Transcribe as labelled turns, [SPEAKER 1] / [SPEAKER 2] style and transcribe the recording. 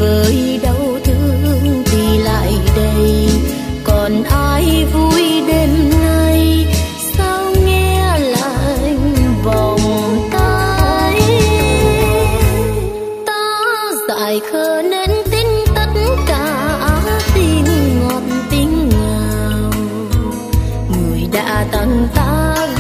[SPEAKER 1] với đau thương thì lại đây, còn ai vui đêm nay sao nghe lạnh vòng tay. Ta dại khờ nên tin tất cả tin ngọt tin ngào, người đã tặng ta